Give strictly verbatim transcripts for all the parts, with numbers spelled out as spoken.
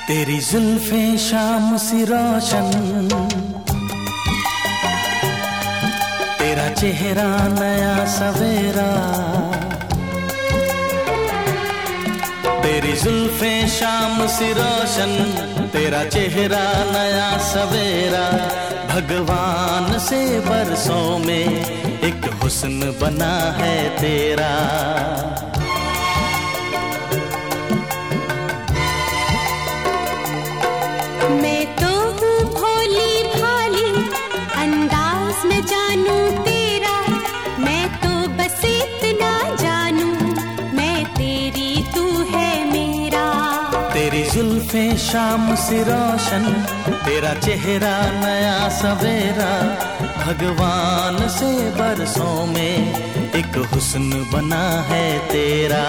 तेरी जुल्फें शाम सी रोशन, तेरा चेहरा नया सवेरा। तेरी जुल्फें शाम सी रोशन, तेरा चेहरा नया सवेरा। भगवान से बरसों में एक हुस्न बना है तेरा। मैं तो हूँ भोली भाली, अंदाज न जानू तेरा। मैं तो बस इतना जानू, मैं तेरी तू है मेरा। तेरी जुल्फें शाम सी रोशन, तेरा चेहरा नया सवेरा। भगवान से बरसों में एक हुस्न बना है तेरा।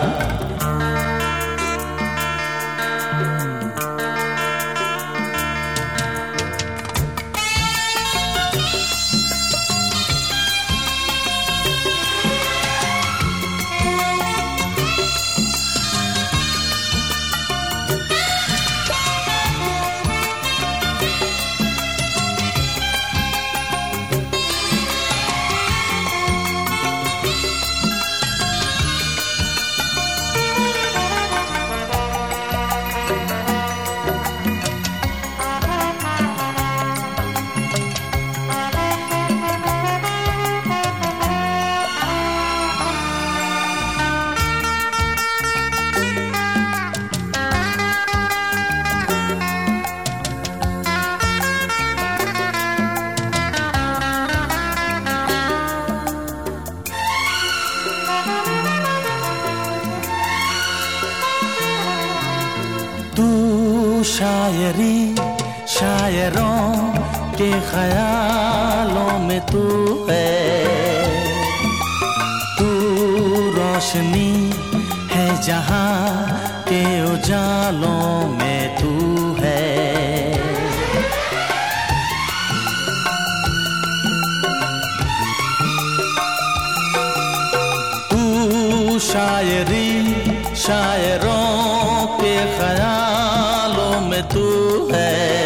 तू शायरी शायरों के ख्यालों में तू है। तू रोशनी है जहां के उजालों में तू है। तू शायरी शायरों के ख्यालों में तू है।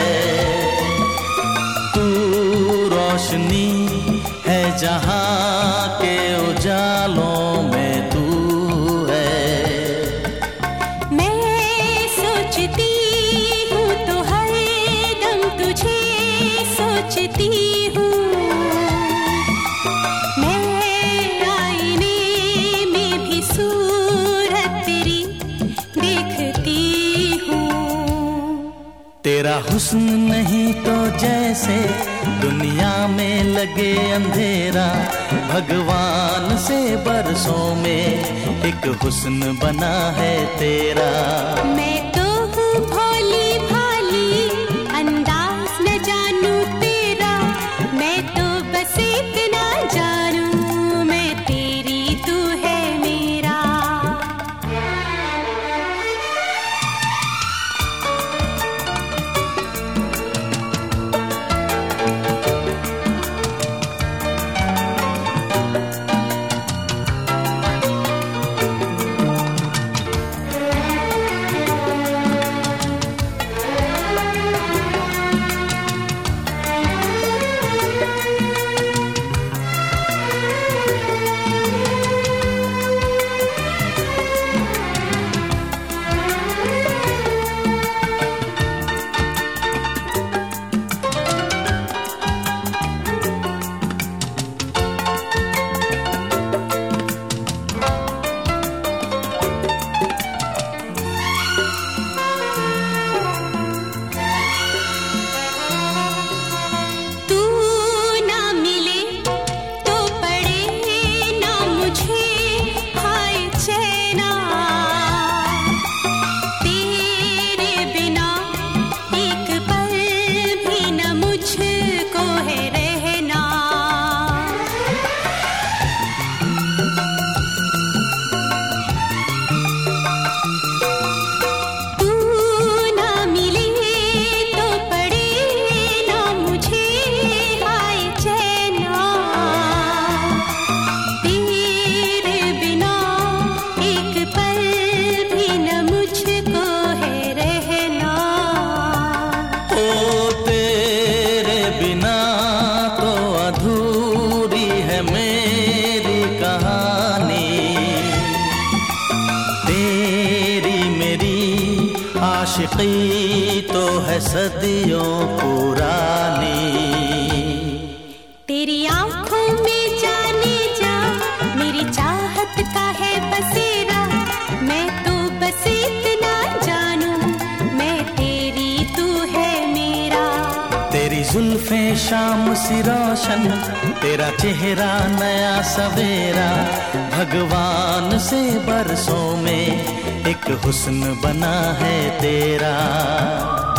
तू रोशनी है जहां के उजालों में तू है। मैं सोचती हूँ तो हर दम तुझे सोचती हूँ। मैं आईने में भी सूरत तेरी देखती हूँ। तेरा हुस्न नहीं तो जैसे दुनिया में लगे अंधेरा। भगवान से बरसों में एक हुस्न बना है तेरा। मैं तो हूँ भोली भाली, अंदाज न जानू तेरा। मैं तो बस इतना जानू, मैं तेरी तू है मेरा। आशिकी तो है सदियों पुरानी। तेरी आंखों में जाने जा मेरी चाहत का है बसेरा, मैं तो बस इतना जानू मैं तेरी तू है मेरा। तेरी जुल्फें शाम सी रोशन, तेरा चेहरा नया सवेरा, भगवान से बरसों में एक हुस्न बना है तेरा।